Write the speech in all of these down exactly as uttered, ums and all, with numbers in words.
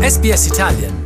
S B S Italian.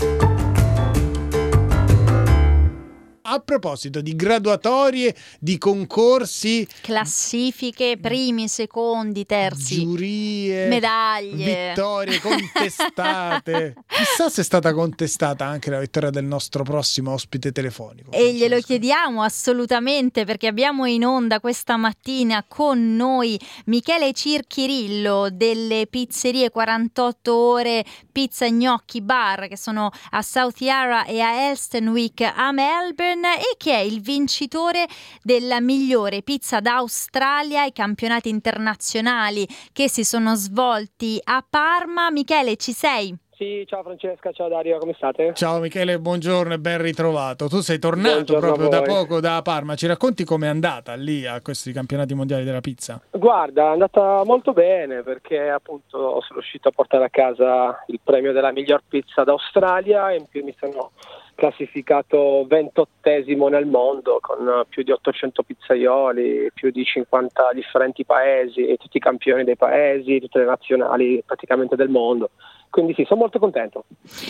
A proposito di graduatorie, di concorsi, classifiche, primi, secondi, terzi, giurie, medaglie, vittorie contestate. Chissà se è stata contestata anche la vittoria del nostro prossimo ospite telefonico. E Francesco. glielo chiediamo assolutamente, perché abbiamo in onda questa mattina con noi Michele Circhirillo delle pizzerie quarantotto ore Pizza Gnocchi Bar, che sono a South Yarra e a Elsternwick a Melbourne, e che è il vincitore della migliore pizza d'Australia ai campionati internazionali che si sono svolti a Parma. Michele, ci sei? Sì, ciao Francesca, ciao Dario, come state? Ciao Michele, buongiorno e ben ritrovato. Tu sei tornato Buongiorno proprio da a voi. poco da Parma. Ci racconti com'è andata lì a questi campionati mondiali della pizza? Guarda, è andata molto bene perché appunto sono riuscito a portare a casa il premio della miglior pizza d'Australia e in più mi sono classificato ventottesimo nel mondo con più di ottocento pizzaioli, più di cinquanta differenti paesi, tutti i campioni dei paesi, tutte le nazionali praticamente del mondo. Quindi sì, sono molto contento.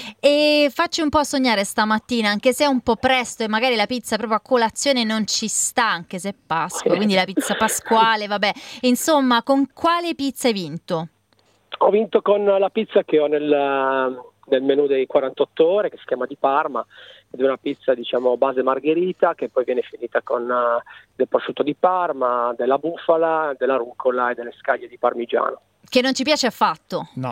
E facci un po' sognare stamattina, anche se è un po' presto e magari la pizza proprio a colazione non ci sta, anche se è Pasqua, quindi la pizza pasquale, vabbè. Insomma, con quale pizza hai vinto? Ho vinto con la pizza che ho nel, nel menù dei quarantotto ore, che si chiama di Parma, ed è una pizza diciamo base margherita che poi viene finita con uh, del prosciutto di Parma, della bufala, della rucola e delle scaglie di parmigiano. Che non ci piace affatto. No.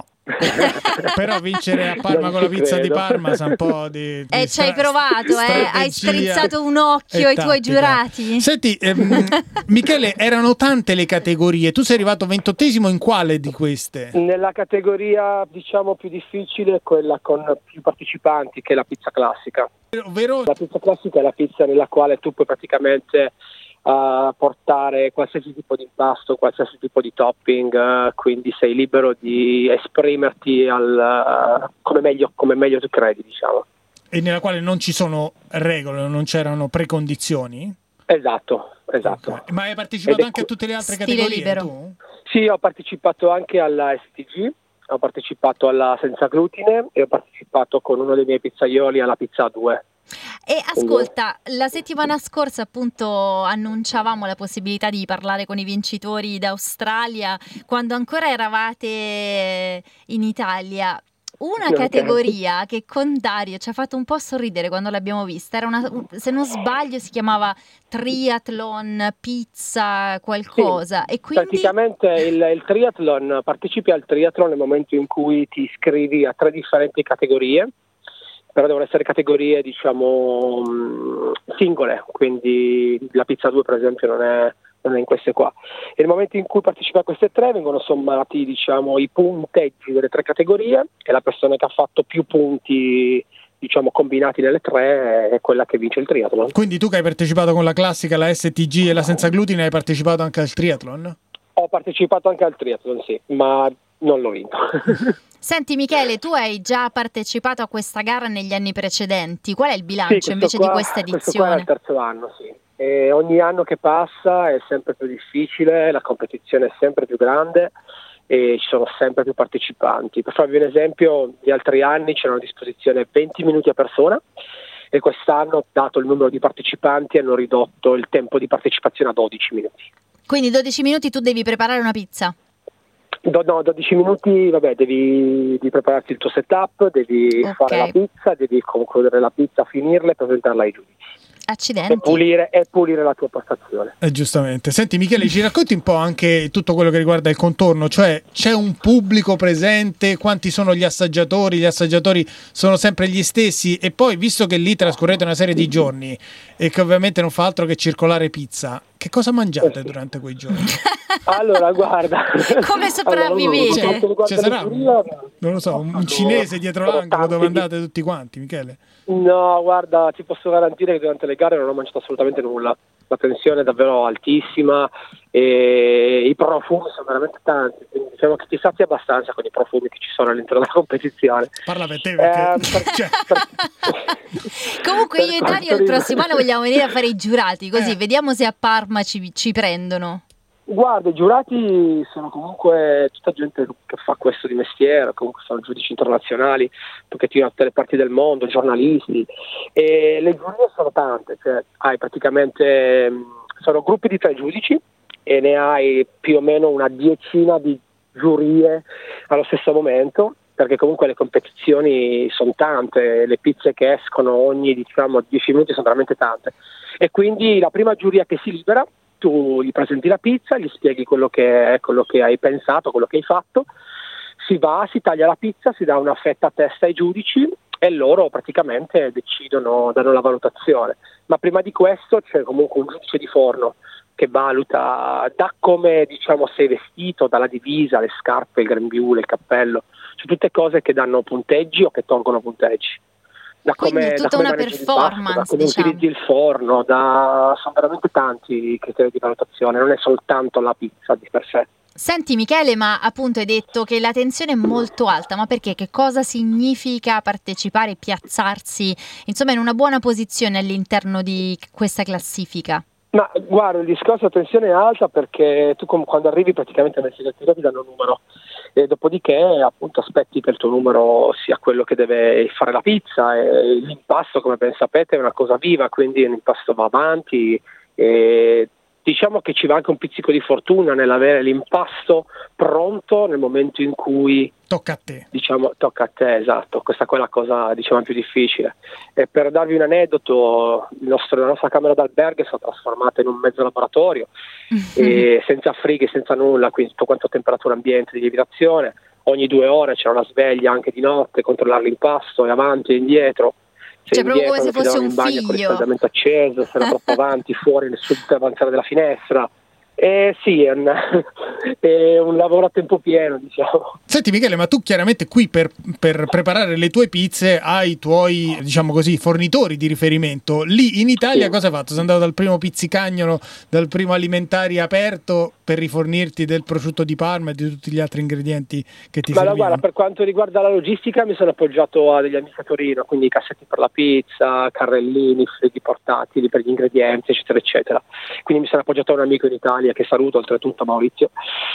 Però vincere a Parma Non con la ci pizza credo. di Parma sa un po' di, di E ci hai stra- provato, eh? Hai strategia strizzato un occhio e ai tuoi tattica. giurati? Senti, ehm, Michele, erano tante le categorie. Tu sei arrivato ventottesimo in quale di queste? Nella categoria diciamo più difficile, quella con più partecipanti, che è la pizza classica. Ovvero La pizza classica è la pizza nella quale tu puoi praticamente uh, portare qualsiasi tipo di impasto, qualsiasi tipo di topping, uh, quindi sei libero di esprimerti al, uh, come meglio, come meglio tu credi, diciamo. e nella quale non ci sono regole, non c'erano precondizioni? Esatto, esatto. Okay. Ma hai partecipato Ed è anche a cu- tutte le altre Stile categorie libero. tu? Sì, ho partecipato anche alla S T G, ho partecipato alla senza glutine e ho partecipato con uno dei miei pizzaioli alla pizza a due. E ascolta, la settimana scorsa appunto annunciavamo la possibilità di parlare con i vincitori d'Australia quando ancora eravate in Italia. Una Ok. categoria che con Dario ci ha fatto un po' sorridere quando l'abbiamo vista, era una, se non sbaglio si chiamava triathlon, pizza, qualcosa. Sì, E quindi praticamente il, il triathlon, partecipi al triathlon nel momento in cui ti iscrivi a tre differenti categorie, però devono essere categorie diciamo mh, singole, quindi la pizza due per esempio non è, non è in queste qua. E nel momento in cui partecipi a queste tre vengono sommati diciamo i punteggi delle tre categorie e la persona che ha fatto più punti diciamo combinati nelle tre è quella che vince il triathlon. Quindi tu che hai partecipato con la classica, la S T G e la senza glutine, hai partecipato anche al triathlon? Ho partecipato anche al triathlon, sì, ma non l'ho vinto. Senti Michele, tu hai già partecipato a questa gara negli anni precedenti, qual è il Sì, bilancio questo invece qua- di questa Questo qua è edizione? il terzo anno, sì. E ogni anno che passa è sempre più difficile, la competizione è sempre più grande e ci sono sempre più partecipanti. Per farvi un esempio, gli altri anni c'erano a disposizione venti minuti a persona e quest'anno, dato il numero di partecipanti, hanno ridotto il tempo di partecipazione a dodici minuti. Quindi dodici minuti tu devi preparare una pizza. Do- no, dodici minuti, vabbè, devi, devi prepararti il tuo setup, devi Ok. fare la pizza, devi concludere la pizza, finirla e presentarla ai giudici. E Accidenti. pulire, e pulire la tua postazione. Eh, giustamente. Senti Michele, ci racconti un po' anche tutto quello che riguarda il contorno, cioè c'è un pubblico presente, quanti sono gli assaggiatori, gli assaggiatori sono sempre gli stessi e poi visto che lì trascorrete una serie di giorni e che ovviamente non fa altro che circolare pizza, che cosa mangiate durante quei giorni? Allora, guarda. Come sopravvivete? Allora, per quanto riguarda Ci sarà le un, giuria, non lo so, un allora, cinese dietro sono l'angolo dove tanti- andate tutti quanti, Michele? No, guarda, ti posso garantire che durante le gare non ho mangiato assolutamente nulla. La tensione è davvero altissima e i profumi sono veramente tanti. Quindi diciamo che ti sazi abbastanza con i profumi che ci sono all'interno della competizione. Parla per te perché... Ehm, per- cioè, per- Comunque io e per Dario quanto il prossimo anno vogliamo venire a fare i giurati, così Eh. vediamo se a Parma ci, ci prendono. Guarda, i giurati sono comunque tutta gente che fa questo di mestiere, comunque sono giudici internazionali, un pochettino da tutte le parti del mondo, giornalisti, e le giurie sono tante, cioè hai praticamente, sono gruppi di tre giudici e ne hai più o meno una decina di giurie allo stesso momento, perché comunque le competizioni sono tante, le pizze che escono ogni diciamo dieci minuti sono veramente tante, e quindi la prima giuria che si libera, tu gli presenti la pizza, gli spieghi quello che è, quello che hai pensato, quello che hai fatto, si va, si taglia la pizza, si dà una fetta a testa ai giudici e loro praticamente decidono, danno la valutazione. Ma prima di questo c'è comunque un giudice di forno che valuta da come diciamo sei vestito, dalla divisa, le scarpe, il grembiule, il cappello, sono tutte cose che danno punteggi o che tolgono punteggi. Da Quindi come, è tutta da come una manegi il performance, pasto, da come diciamo. utilizzi il forno, da, sono veramente tanti i criteri di valutazione, non è soltanto la pizza di per sé. Senti Michele, ma appunto hai detto che la tensione è molto alta, ma perché? Che cosa significa partecipare, piazzarsi, insomma, in una buona posizione all'interno di questa classifica? Ma guarda, il discorso la tensione è alta perché tu com- quando arrivi praticamente nel segretariato ti danno un numero e dopodiché appunto aspetti che il tuo numero sia quello che deve fare la pizza, e l'impasto, come ben sapete, è una cosa viva, quindi l'impasto va avanti e diciamo che ci va anche un pizzico di fortuna nell'avere l'impasto pronto nel momento in cui Tocca a te. Diciamo, tocca a te, esatto, questa è quella cosa diciamo più difficile. E per darvi un aneddoto, il nostro, la nostra camera d'albergo è stata trasformata in un mezzo laboratorio, e senza frighi, senza nulla, quindi tutto quanto temperatura ambiente di lievitazione, ogni due ore c'era una sveglia anche di notte, controllare l'impasto e avanti e indietro. Se Cioè proprio come se indietro, fosse in un bagno con il figlio. riscaldamento acceso, se era troppo avanti, fuori, nessuno poteva avanzare dalla finestra. Eh sì, è un, è un lavoro a tempo pieno, diciamo. Senti Michele, ma tu chiaramente qui per, per preparare le tue pizze hai i tuoi, diciamo così, fornitori di riferimento. Lì in Italia Sì. cosa hai fatto? Sei andato dal primo pizzicagnolo, dal primo alimentari aperto per rifornirti del prosciutto di Parma e di tutti gli altri ingredienti che ti Ma no, servivano? guarda, per quanto riguarda la logistica mi sono appoggiato a degli amici a Torino, quindi cassetti per la pizza, carrellini, frighi portatili per gli ingredienti, eccetera, eccetera. Quindi mi sono appoggiato a un amico in Italia che saluto, oltretutto Maurizio.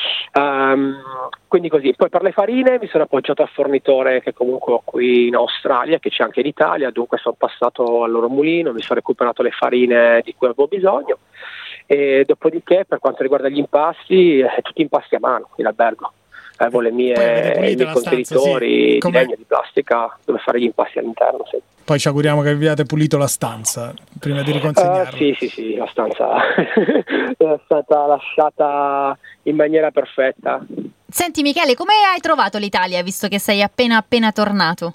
Um, quindi così. Poi per le farine mi sono appoggiato al fornitore che comunque ho qui in Australia, che c'è anche in Italia, dunque sono passato al loro mulino, mi sono recuperato le farine di cui avevo bisogno. E dopodiché per quanto riguarda gli impasti, eh, tutti impasti a mano in albergo. Avevo le mie, Poi avete pulito i miei la stanza, contenitori sì. di Come- legno e di plastica dove fare gli impasti all'interno. Sì. Poi ci auguriamo che abbiate pulito la stanza prima di riconsegnarla. Uh, sì, sì, sì, la stanza è stata lasciata in maniera perfetta. Senti Michele, come hai trovato l'Italia visto che sei appena appena tornato?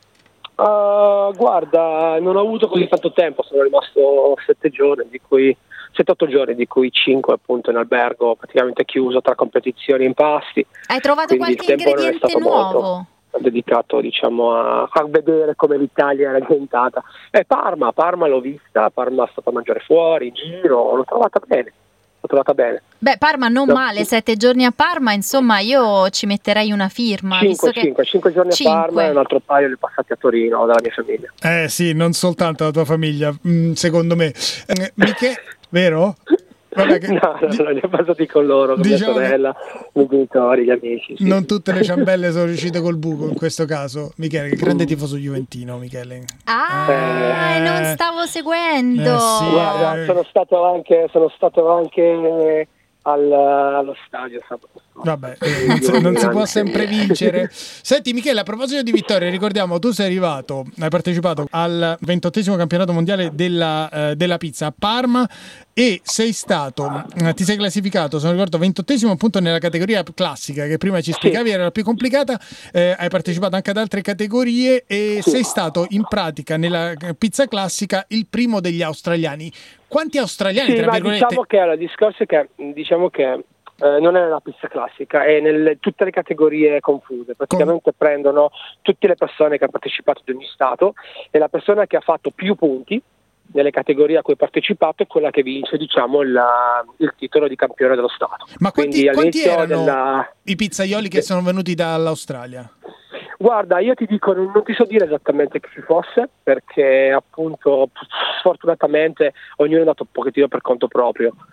Uh, guarda, non ho avuto così tanto tempo, sono rimasto sette giorni, di cui sette otto giorni, di cui cinque appunto in albergo, praticamente chiuso tra competizioni e impasti. Hai trovato Quindi il qualche tempo non è ingrediente stato nuovo? molto dedicato diciamo a far vedere come l'Italia era diventata. E Parma, Parma l'ho vista, Parma è stata a mangiare fuori, in giro, l'ho trovata bene, l'ho trovata bene. Beh, Parma non No. male, sette giorni a Parma, insomma io ci metterei una firma. visto Cinque, che... cinque, cinque giorni Cinque. a Parma e un altro paio li passati a Torino dalla mia famiglia. Eh sì, non soltanto la tua famiglia, mm, secondo me. Eh, Michele, vero? Vabbè, che- No, no, di- no, li ho passati con loro, con diciamo mia che- sorella, i miei genitori, gli amici. Sì. Non tutte le ciambelle sono riuscite col buco in questo caso. Michele, che grande tifoso juventino, Michele. Ah, Eh, non stavo seguendo. eh sì. Guarda, sono stato anche, sono stato anche al, allo stadio sabato scorso. Vabbè, eh, non, si, non si può sempre vincere. Senti Michele, a proposito di vittorie, ricordiamo, tu sei arrivato, hai partecipato al ventottesimo campionato mondiale della, eh, della pizza a Parma e sei stato, eh, ti sei classificato, se non ricordo, ventottesimo appunto nella categoria classica, che prima ci spiegavi era la più complicata. Eh, hai partecipato anche ad altre categorie e Sì. sei stato in pratica nella pizza classica il primo degli australiani. Quanti australiani, Sì, tra ma virgolette? diciamo che allora, il discorso è che diciamo che eh, non è la pizza classica, è nelle tutte le categorie confuse. Praticamente prendono tutte le persone che hanno partecipato di ogni stato e la persona che ha fatto più punti nelle categorie a cui ha partecipato è quella che vince, diciamo, il, il titolo di campione dello stato. Ma quanti, Quindi quanti all'inizio erano della... i pizzaioli che sono venuti dall'Australia? Guarda, io ti dico, non, non ti so dire esattamente chi ci fosse, perché appunto sfortunatamente ognuno è andato un pochettino per conto proprio.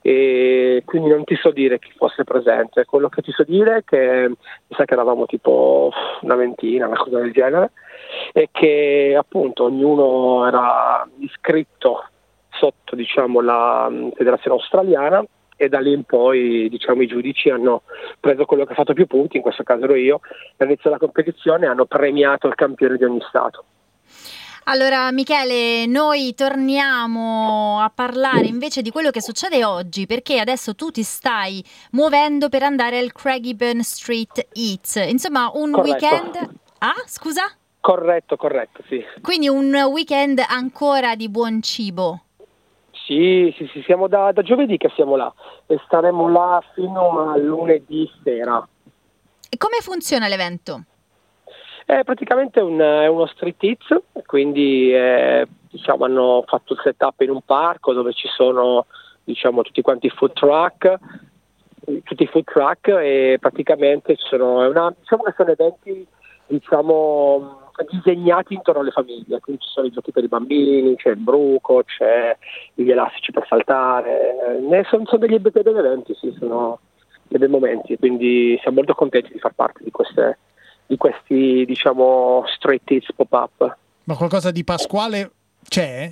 e quindi non ti so dire chi fosse presente. Quello che ti so dire è che mi sa che eravamo tipo una ventina, una cosa del genere, e che appunto ognuno era iscritto sotto, diciamo, la federazione australiana, e da lì in poi, diciamo, i giudici hanno preso quello che ha fatto più punti, in questo caso ero io, all'inizio della competizione hanno premiato il campione di ogni stato. Allora Michele, noi torniamo a parlare invece di quello che succede oggi, perché adesso tu ti stai muovendo per andare al Craigieburn Street Eats, insomma un Corretto. weekend... Ah, scusa? Corretto, corretto, sì. Quindi un weekend ancora di buon cibo. Sì, sì, sì, siamo da, da giovedì che siamo là e staremo là fino a lunedì sera. E come funziona l'evento? È praticamente un, è uno street eats, quindi eh, diciamo, hanno fatto il setup in un parco dove ci sono, diciamo, tutti quanti i food truck, tutti i food truck e praticamente ci sono, è una, diciamo che sono eventi, diciamo, disegnati intorno alle famiglie, quindi ci sono i giochi per i bambini, c'è il bruco, c'è gli elastici per saltare, ne sono, sono degli, degli eventi, sì, sono dei bei momenti, quindi siamo molto contenti di far parte di queste di questi, diciamo, street eats pop-up. Ma qualcosa di pasquale c'è?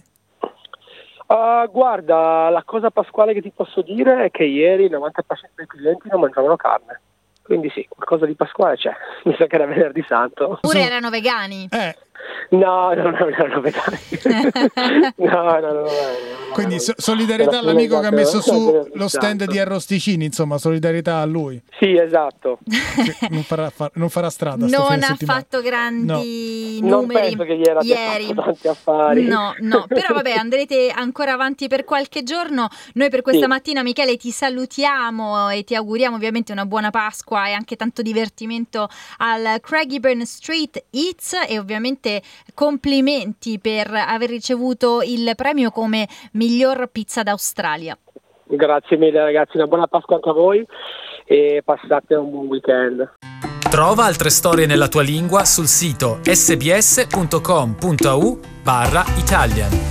Uh, guarda, la cosa pasquale che ti posso dire è che ieri il novanta per cento dei clienti non mangiavano carne. Quindi sì, qualcosa di pasquale c'è. Mi sa che era venerdì santo. Oppure erano vegani? Eh. No, no, no, erano vegani. no, no, no, no, no. Quindi so- solidarietà all'amico che ha messo su lo stand di arrosticini, insomma, solidarietà a lui. Sì, esatto. non, farà, fa- non farà strada. Non ha fatto grandi no. numeri non penso che gli era ieri. Tanti affari. No, no, però vabbè, andrete ancora avanti per qualche giorno. Noi per questa sì. mattina, Michele, ti salutiamo e ti auguriamo ovviamente una buona Pasqua e anche tanto divertimento al Craigieburn Street Eats, e ovviamente complimenti per aver ricevuto il premio come miglior pizza d'Australia. Grazie mille ragazzi, una buona Pasqua anche a voi e passate un buon weekend. Trova altre storie nella tua lingua sul sito sbs punto com punto a u barra Italian.